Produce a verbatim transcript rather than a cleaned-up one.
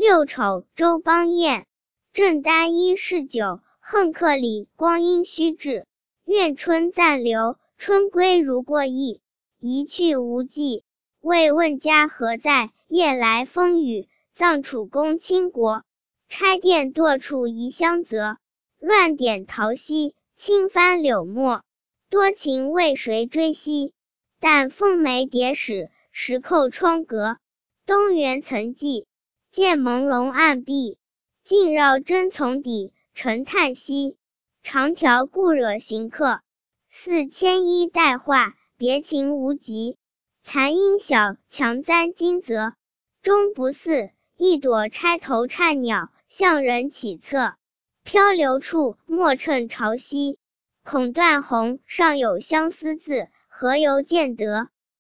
六丑，周邦彦。正单一是九，横克里，光阴虚掷。愿春暂留，春归如过意。一去无迹，未问家何在？夜来风雨，葬楚公倾国。拆殿堕处遗乡泽，乱点桃溪，轻翻柳墨。多情为谁追惜？但凤眉叠史，石扣窗阁。东园曾记，见朦胧暗闭。尽绕针丛底，沉叹息。长条故惹行客，似牵衣带画，别情无极。残阴小，强簪金泽。终不似，一朵钗头颤鸟，向人起侧。漂流处，莫趁潮汐。孔断虹，上有相思字，何由见得？